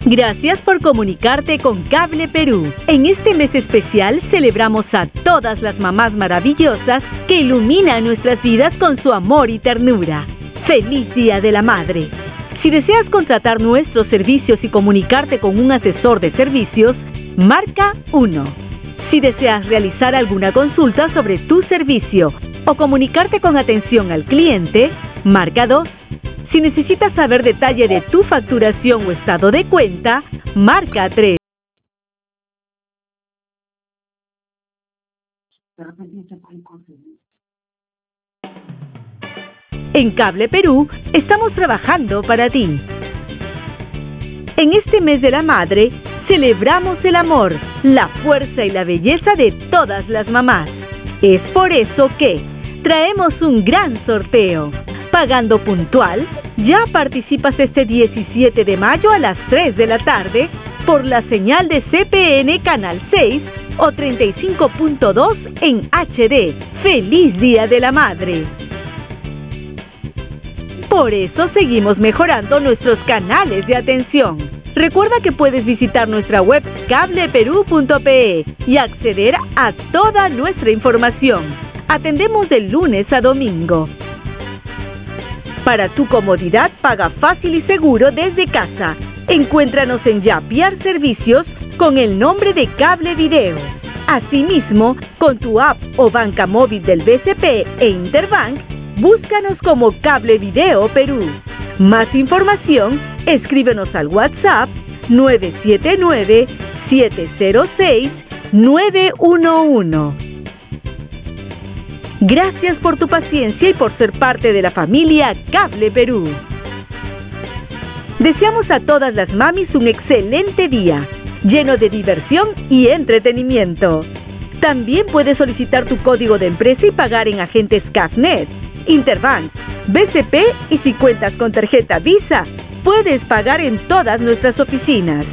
Gracias por comunicarte con Cable Perú. En este mes especial celebramos a todas las mamás maravillosas que iluminan nuestras vidas con su amor y ternura. ¡Feliz Día de la Madre! Si deseas contratar nuestros servicios y comunicarte con un asesor de servicios, marca 1. Si deseas realizar alguna consulta sobre tu servicio o comunicarte con atención al cliente, marca 2. Si necesitas saber detalle de tu facturación o estado de cuenta, marca 3. En Cable Perú estamos trabajando para ti. En este mes de la madre, celebramos el amor, la fuerza y la belleza de todas las mamás. Es por eso que traemos un gran sorteo. Pagando puntual, ya participas este 17 de mayo a las 3 de la tarde por la señal de CPN Canal 6 o 35.2 en HD. ¡Feliz Día de la Madre! Por eso seguimos mejorando nuestros canales de atención. Recuerda que puedes visitar nuestra web cableperú.pe y acceder a toda nuestra información. Atendemos de lunes a domingo. Para tu comodidad, paga fácil y seguro desde casa. Encuéntranos en Yapiar Servicios con el nombre de Cable Video. Asimismo, con tu app o banca móvil del BCP e Interbank, búscanos como Cable Video Perú. Más información, escríbenos al WhatsApp 979-706-911. Gracias por tu paciencia y por ser parte de la familia Cable Perú. Deseamos a todas las mamis un excelente día, lleno de diversión y entretenimiento. También puedes solicitar tu código de empresa y pagar en agentes CAFNet, Interbank, BCP y si cuentas con tarjeta Visa, puedes pagar en todas nuestras oficinas.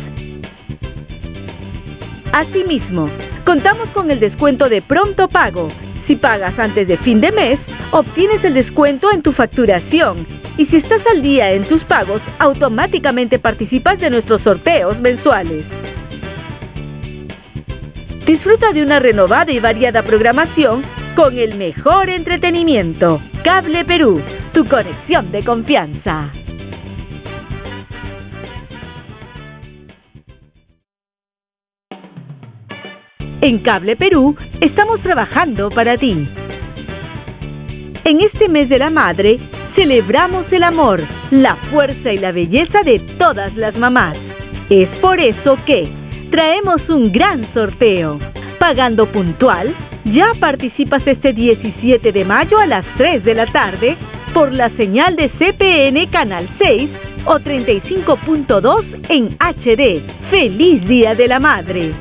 Asimismo, contamos con el descuento de pronto pago. Si pagas antes de fin de mes, obtienes el descuento en tu facturación. Y si estás al día en tus pagos, automáticamente participas de nuestros sorteos mensuales. Disfruta de una renovada y variada programación con el mejor entretenimiento. Cable Perú, tu conexión de confianza. En Cable Perú estamos trabajando para ti. En este mes de la madre, celebramos el amor, la fuerza y la belleza de todas las mamás. Es por eso que traemos un gran sorteo. Pagando puntual, ya participas este 17 de mayo a las 3 de la tarde por la señal de CPN Canal 6 o 35.2 en HD. ¡Feliz Día de la Madre!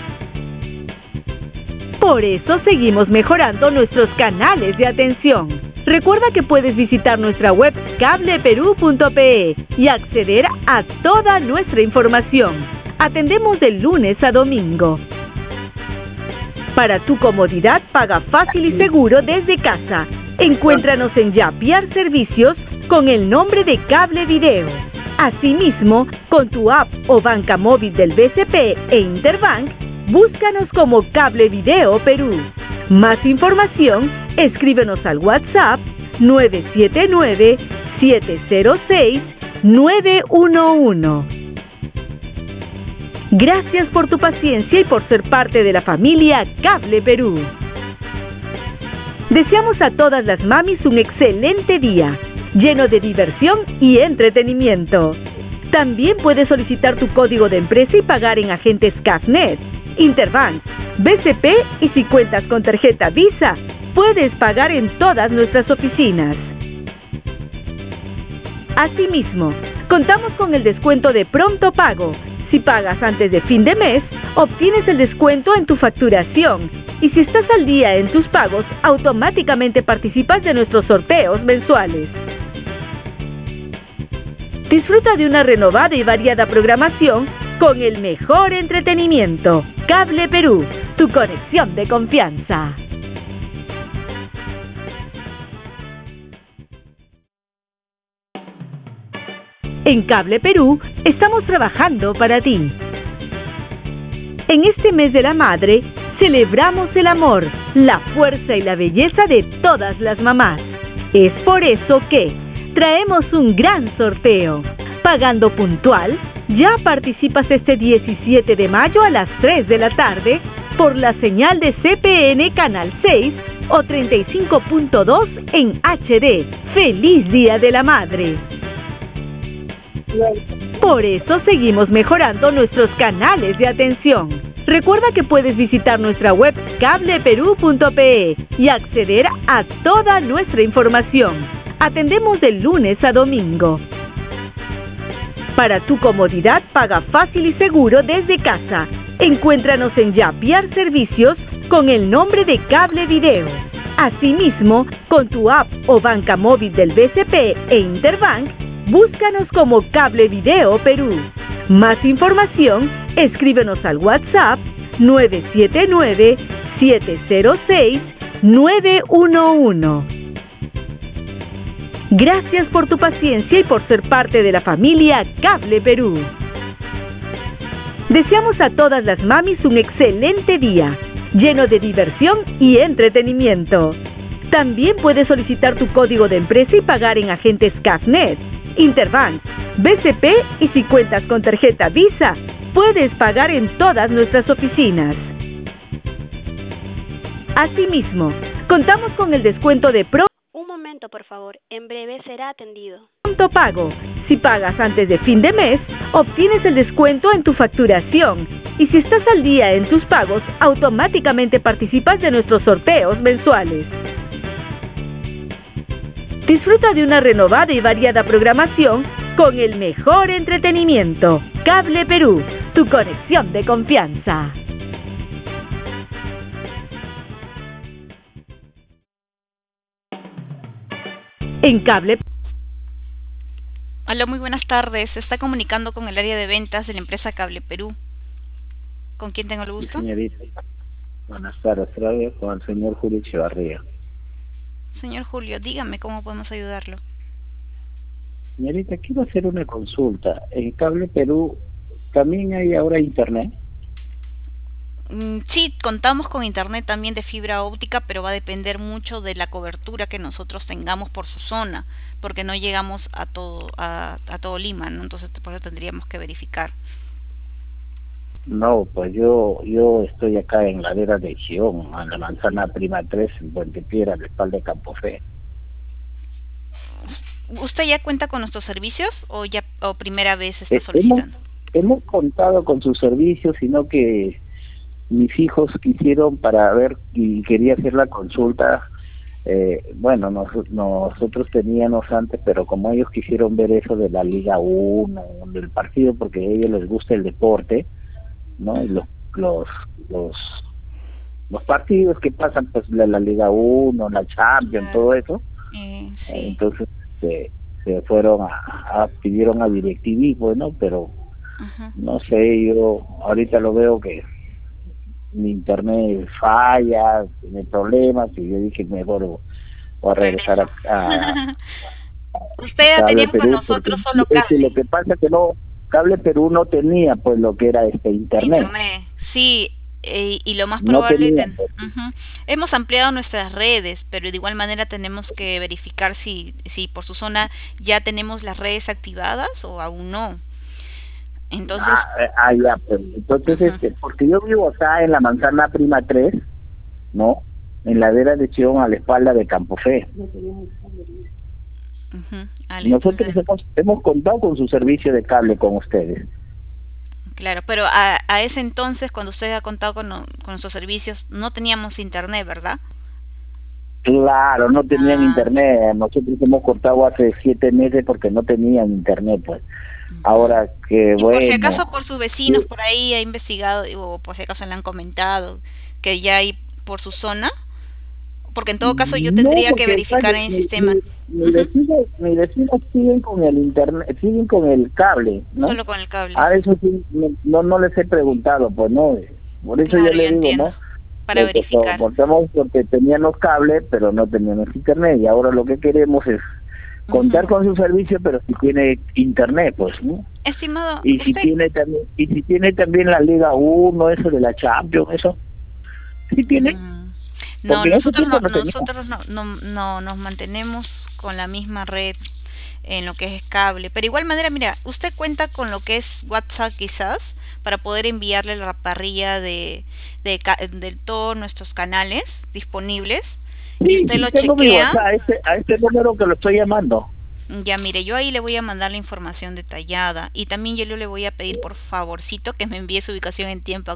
Por eso seguimos mejorando nuestros canales de atención. Recuerda que puedes visitar nuestra web cableperú.pe y acceder a toda nuestra información. Atendemos de lunes a domingo. Para tu comodidad, paga fácil y seguro desde casa. Encuéntranos en Yapiar Servicios con el nombre de Cable Video. Asimismo, con tu app o banca móvil del BCP e Interbank, búscanos como Cable Video Perú. Más información, escríbenos al WhatsApp 979-706-911. Gracias por tu paciencia y por ser parte de la familia Cable Perú. Deseamos a todas las mamis un excelente día, lleno de diversión y entretenimiento. También puedes solicitar tu código de empresa y pagar en agentes CAFNet, Interbank, BCP y si cuentas con tarjeta Visa, puedes pagar en todas nuestras oficinas. Asimismo, contamos con el descuento de pronto pago. Si pagas antes de fin de mes, obtienes el descuento en tu facturación. Y si estás al día en tus pagos, automáticamente participas de nuestros sorteos mensuales. Disfruta de una renovada y variada programación con el mejor entretenimiento. Cable Perú, tu conexión de confianza. En Cable Perú estamos trabajando para ti. En este mes de la madre, celebramos el amor, la fuerza y la belleza de todas las mamás. Es por eso que traemos un gran sorteo. Pagando puntual, ya participas este 17 de mayo a las 3 de la tarde por la señal de CPN Canal 6 o 35.2 en HD. ¡Feliz Día de la Madre! Por eso seguimos mejorando nuestros canales de atención. Recuerda que puedes visitar nuestra web cableperú.pe y acceder a toda nuestra información. Atendemos de lunes a domingo. Para tu comodidad, paga fácil y seguro desde casa. Encuéntranos en Yapiar Servicios con el nombre de Cable Video. Asimismo, con tu app o banca móvil del BCP e Interbank, búscanos como Cable Video Perú. Más información, escríbenos al WhatsApp 979-706-911. Gracias por tu paciencia y por ser parte de la familia Cable Perú. Deseamos a todas las mamis un excelente día, lleno de diversión y entretenimiento. También puedes solicitar tu código de empresa y pagar en agentes CAFNet, Interbank, BCP y si cuentas con tarjeta Visa, puedes pagar en todas nuestras oficinas. Asimismo, contamos con el descuento de Un momento, por favor. En breve será atendido. Pronto Pago. Si pagas antes de fin de mes, obtienes el descuento en tu facturación. Y si estás al día en tus pagos, automáticamente participas de nuestros sorteos mensuales. Disfruta de una renovada y variada programación con el mejor entretenimiento. Cable Perú, tu conexión de confianza. En Cable. Hola, muy buenas tardes. Se está comunicando con el área de ventas de la empresa Cable Perú. ¿Con quién tengo el gusto? Sí, señorita. Buenas tardes, Claudia, con el señor Julio Echevarría. Señor Julio, dígame cómo podemos ayudarlo. Señorita, quiero hacer una consulta. En Cable Perú, ¿también hay ahora internet? Sí, contamos con internet también de fibra óptica, pero va a depender mucho de la cobertura que nosotros tengamos por su zona, porque no llegamos a todo Lima, ¿no? Entonces por eso tendríamos que verificar. No, pues yo estoy acá en Ladera de Xión, en la Manzana Prima 3, en Puente Piedra, al espalda de Campo Fe. ¿Usted ya cuenta con nuestros servicios o primera vez está solicitando? Hemos contado con sus servicios, sino que mis hijos quisieron para ver y quería hacer la consulta. Bueno, nosotros teníamos antes, pero como ellos quisieron ver eso de la Liga 1, del partido, porque a ellos les gusta el deporte, ¿no? Y los partidos que pasan, pues la Liga 1, la Champions, todo eso. Sí. Entonces se fueron pidieron a DirecTV, pues, ¿no? Pero no sé, yo ahorita lo veo que mi internet falla, tiene problemas, y yo dije mejor voy a regresar a usted ya tenía con nosotros solo cable. Lo que pasa es que Cable Perú no tenía pues lo que era internet. Sí, y lo más probable no tenía, hemos ampliado nuestras redes, pero de igual manera tenemos que verificar si por su zona ya tenemos las redes activadas o aún no. Entonces ya, pues, entonces porque yo vivo acá en la Manzana Prima 3, ¿no? En Ladera de Xión, a la espalda de Campo Fe. Nosotros hemos contado con su servicio de cable con ustedes. Claro, pero a ese entonces, cuando usted ha contado con nuestros servicios, no teníamos internet, ¿verdad? Claro, no tenían internet. Nosotros hemos cortado hace 7 meses porque no tenían internet, pues. Ahora que bueno. Por si acaso por sus vecinos por ahí ha investigado, o por si acaso le han comentado que ya hay por su zona, porque en todo caso yo tendría que verificar en el sistema. Mis vecinos siguen con el internet, siguen con el cable, ¿no? Solo con el cable. A eso sí, no les he preguntado, pues no. Por eso claro, yo le digo, entiendo. ¿no? Para verificar. Cortamos porque teníamos cable, pero no teníamos internet, y ahora lo que queremos es contar con su servicio, pero si tiene internet, pues, ¿no? Estimado, Y si tiene también la Liga 1, eso de la Champions, eso, ¿sí tiene? No, Porque en ese nosotros tiempo no, no tenía. nosotros no nos mantenemos con la misma red en lo que es cable, pero igual manera, mira, usted cuenta con lo que es WhatsApp quizás para poder enviarle la parrilla de todos nuestros canales disponibles y Sí, usted sí, lo tengo mi chequea. WhatsApp, a este número que lo estoy llamando. Ya mire, yo ahí le voy a mandar la información detallada y también yo le voy a pedir por favorcito que me envíe su ubicación en tiempo